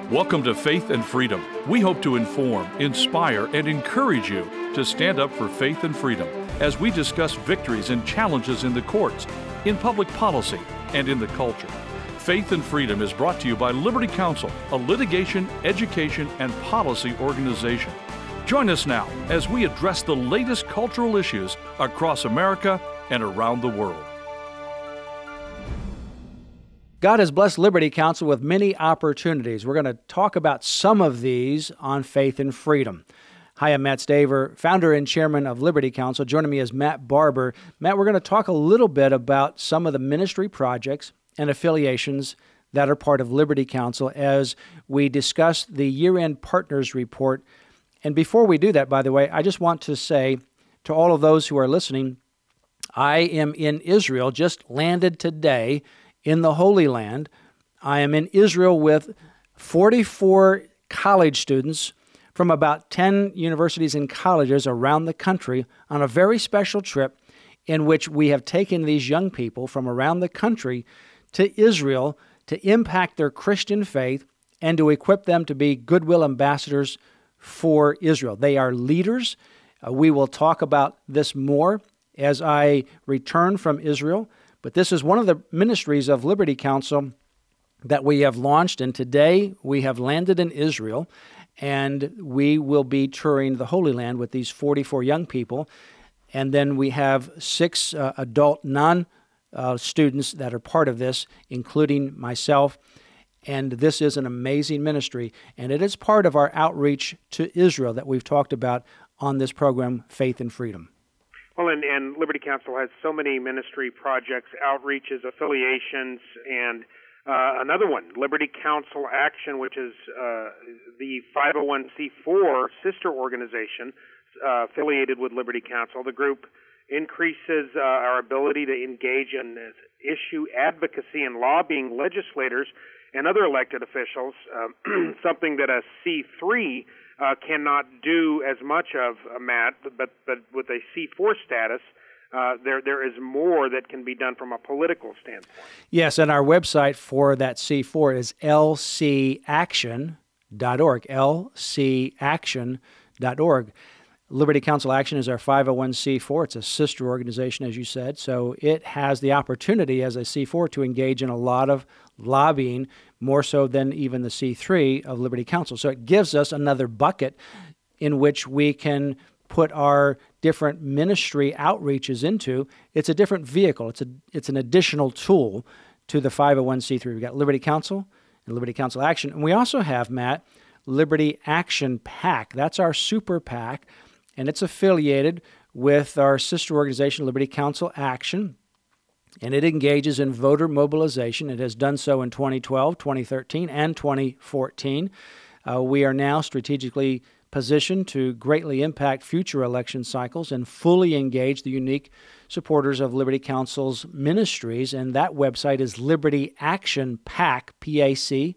Welcome to Faith and Freedom. We hope to inform, inspire, and encourage you to stand up for faith and freedom as we discuss victories and challenges in the courts, in public policy, and in the culture. Faith and Freedom is brought to you by Liberty Counsel, a litigation, education, and policy organization. Join us now as we address the latest cultural issues across America and around the world. God has blessed Liberty Counsel with many opportunities. We're going to talk about some of these on Faith and Freedom. Hi, I'm Matt Staver, founder and chairman of Liberty Counsel. Joining me is Matt Barber. Matt, we're going to talk a little bit about some of the ministry projects and affiliations that are part of Liberty Counsel as we discuss the year-end partners report. And before we do that, by the way, I just want to say to all of those who are listening, I am in Israel, just landed today in the Holy Land. I am in Israel with 44 college students from about 10 universities and colleges around the country on a very special trip in which we have taken these young people from around the country to Israel to impact their Christian faith and to equip them to be goodwill ambassadors for Israel. They are leaders. We will talk about this more as I return from Israel. But this is one of the ministries of Liberty Counsel that we have launched, and today we have landed in Israel, and we will be touring the Holy Land with these 44 young people, and then we have 6 adult non-students that are part of this, including myself, and this is an amazing ministry, and it is part of our outreach to Israel that we've talked about on this program, Faith and Freedom. Well, and Liberty Counsel has so many ministry projects, outreaches, affiliations, and another one, Liberty Counsel Action, which is the 501c4 sister organization affiliated with Liberty Counsel. The group increases our ability to engage in issue advocacy and lobbying legislators and other elected officials, something that a C3 cannot do as much of, Matt, but with a C4 status, there is more that can be done from a political standpoint. Yes, and our website for that C4 is lcaction.org, lcaction.org. Liberty Counsel Action is our 501c4. It's a sister organization, as you said, so it has the opportunity as a C4 to engage in a lot of lobbying, more so than even the C3 of Liberty Counsel. So it gives us another bucket in which we can put our different ministry outreaches into. It's a different vehicle. It's an additional tool to the 501c3. We've got Liberty Counsel and Liberty Counsel Action. And we also have, Matt, Liberty Action PAC. That's our super PAC, and it's affiliated with our sister organization, Liberty Counsel Action, and it engages in voter mobilization. It has done so in 2012, 2013, and 2014. We are now strategically positioned to greatly impact future election cycles and fully engage the unique supporters of Liberty Counsel's ministries, and that website is Liberty Action PAC, P-A-C,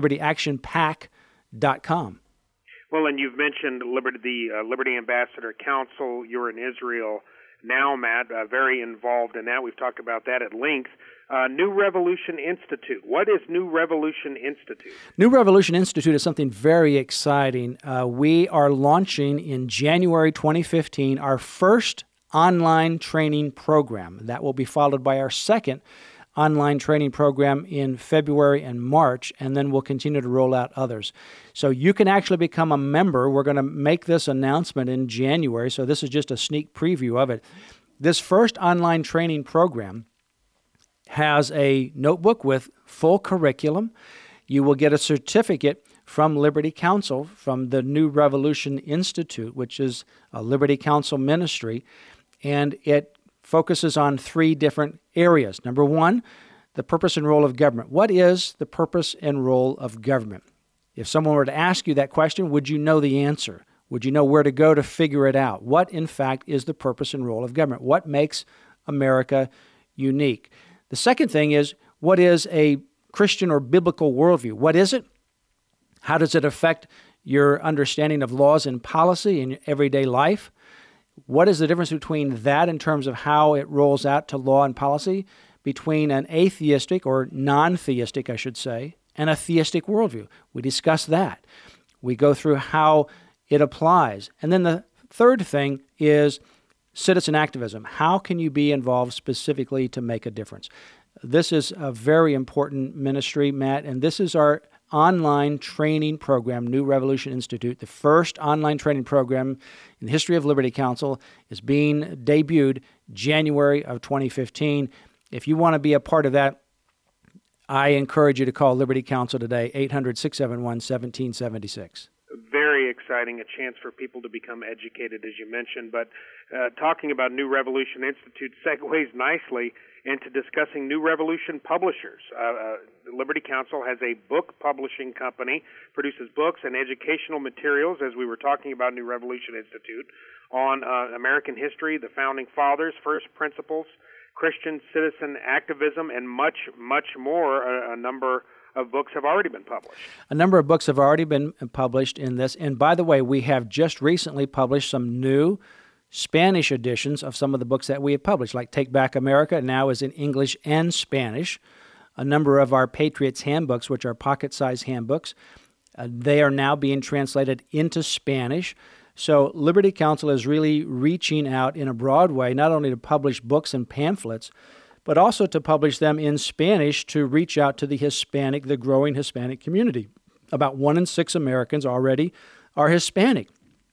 libertyactionpac.com. Well, and you've mentioned the Liberty Ambassador Council. You're in Israel now, Matt, very involved in that. We've talked about that at length. New Revolution Institute. What is New Revolution Institute? New Revolution Institute is something very exciting. We are launching in January 2015 our first online training program. That will be followed by our second online training program in February and March, and then we'll continue to roll out others. So you can actually become a member. We're going to make this announcement in January, so this is just a sneak preview of it. This first online training program has a notebook with full curriculum. You will get a certificate from Liberty Counsel, from the New Revolution Institute, which is a Liberty Counsel ministry, and it focuses on 3 different areas. Number 1, the purpose and role of government. What is the purpose and role of government? If someone were to ask you that question, would you know the answer? Would you know where to go to figure it out? What, in fact, is the purpose and role of government? What makes America unique? The second thing is, what is a Christian or biblical worldview? What is it? How does it affect your understanding of laws and policy in your everyday life? What is the difference between that in terms of how it rolls out to law and policy between an atheistic or non-theistic, I should say, and a theistic worldview. We discuss that. We go through how it applies. And then the third thing is citizen activism. How can you be involved specifically to make a difference? This is a very important ministry, Matt, and this is our online training program, New Revolution Institute. The first online training program in the history of Liberty Counsel is being debuted January of 2015. If you want to be a part of that, I encourage you to call Liberty Counsel today, 800-671-1776. Very exciting, a chance for people to become educated, as you mentioned. But talking about New Revolution Institute segues nicely into discussing New Revolution Publishers. Liberty Counsel has a book publishing company, produces books and educational materials, as we were talking about New Revolution Institute, on American history, the Founding Fathers, First Principles, Christian citizen activism, and much, much more. A number of books have already been published. A number of books have already been published in this. And by the way, we have just recently published some new Spanish editions of some of the books that we have published, like Take Back America, now is in English and Spanish. A number of our Patriots handbooks, which are pocket-sized handbooks, they are now being translated into Spanish. So Liberty Counsel is really reaching out in a broad way, not only to publish books and pamphlets, but also to publish them in Spanish to reach out to the growing Hispanic community. About 1 in 6 Americans already are Hispanic.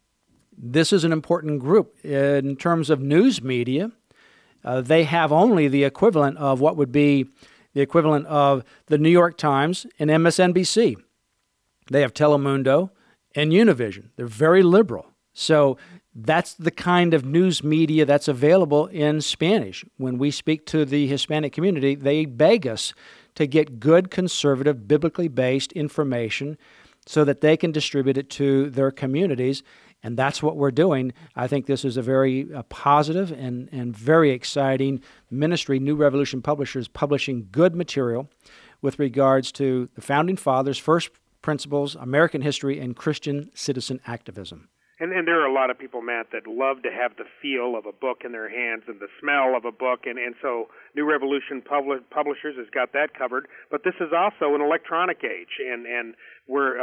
This is an important group. In terms of news media, they have only the equivalent of what would be the equivalent of the New York Times and MSNBC. They have Telemundo and Univision. They're very liberal. So that's the kind of news media that's available in Spanish. When we speak to the Hispanic community, they beg us to get good, conservative, biblically based information so that they can distribute it to their communities. And that's what we're doing. I think this is a very positive and very exciting ministry, New Revolution Publishers, publishing good material with regards to the Founding Fathers, First Principles, American history, and Christian citizen activism. And there are a lot of people, Matt, that love to have the feel of a book in their hands and the smell of a book, and so New Revolution Publishers has got that covered. But this is also an electronic age, and we're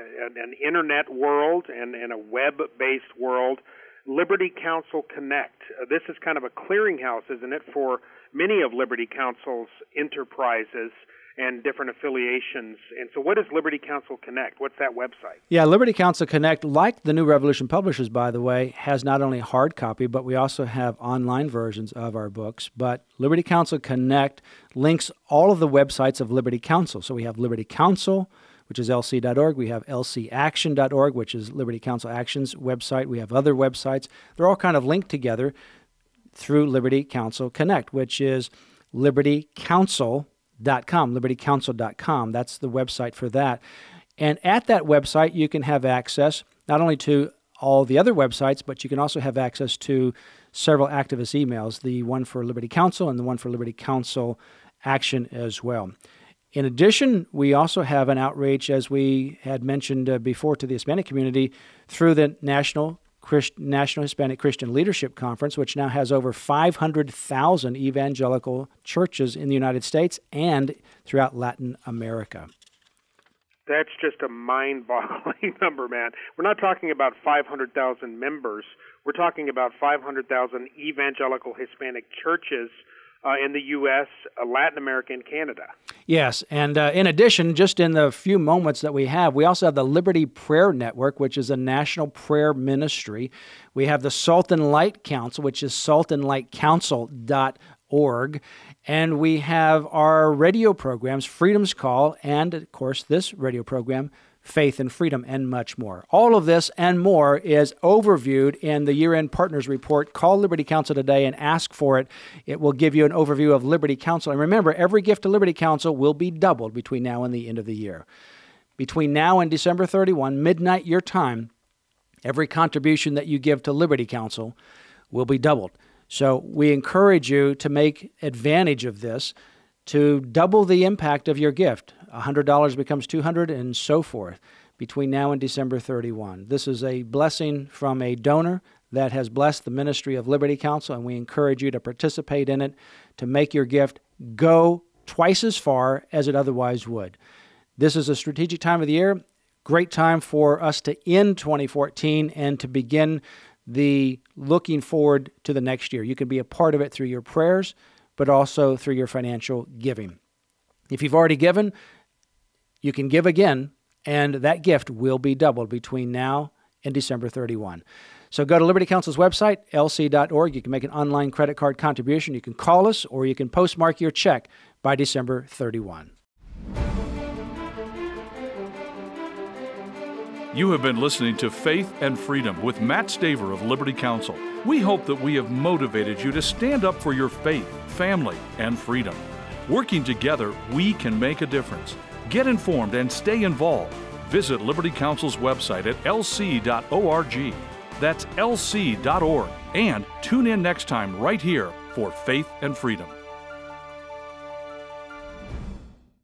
an internet world and a web-based world. Liberty Counsel Connect. This is kind of a clearinghouse, isn't it, for many of Liberty Counsel's enterprises and different affiliations. And so what is Liberty Counsel Connect? What's that website? Yeah, Liberty Counsel Connect, like the New Revolution Publishers, by the way, has not only hard copy, but we also have online versions of our books. But Liberty Counsel Connect links all of the websites of Liberty Counsel. So we have Liberty Counsel, which is lc.org. We have lcaction.org, which is Liberty Counsel Action's website. We have other websites. They're all kind of linked together through Liberty Counsel Connect, which is libertycounsel.com, libertycounsel.com. That's the website for that. And at that website, you can have access not only to all the other websites, but you can also have access to several activist emails, the one for Liberty Counsel and the one for Liberty Counsel Action as well. In addition, we also have an outreach, as we had mentioned before, to the Hispanic community through the National Hispanic Christian Leadership Conference, which now has over 500,000 evangelical churches in the United States and throughout Latin America. That's just a mind-boggling number, man. We're not talking about 500,000 members. We're talking about 500,000 evangelical Hispanic churches in the U.S., Latin America, and Canada. Yes, and in addition, just in the few moments that we also have the Liberty Prayer Network, which is a national prayer ministry. We have the Salt and Light Council, which is saltandlightcouncil.org. And we have our radio programs, Freedom's Call, and, of course, this radio program, Faith and Freedom, and much more. All of this and more is overviewed in the year-end partners report. Call Liberty Counsel today and ask for it. It will give you an overview of Liberty Counsel. And remember, every gift to Liberty Counsel will be doubled between now and the end of the year. Between now and December 31, midnight your time, every contribution that you give to Liberty Counsel will be doubled. So we encourage you to make advantage of this to double the impact of your gift. $100 becomes $200 and so forth between now and December 31. This is a blessing from a donor that has blessed the ministry of Liberty Counsel, and we encourage you to participate in it, to make your gift go twice as far as it otherwise would. This is a strategic time of the year. Great time for us to end 2014 and to begin the looking forward to the next year. You can be a part of it through your prayers, but also through your financial giving. If you've already given, you can give again, and that gift will be doubled between now and December 31. So go to Liberty Counsel's website, lc.org. You can make an online credit card contribution. You can call us, or you can postmark your check by December 31. You have been listening to Faith and Freedom with Matt Staver of Liberty Counsel. We hope that we have motivated you to stand up for your faith, family, and freedom. Working together, we can make a difference. Get informed and stay involved. Visit Liberty Counsel's website at lc.org. That's lc.org. And tune in next time right here for Faith and Freedom.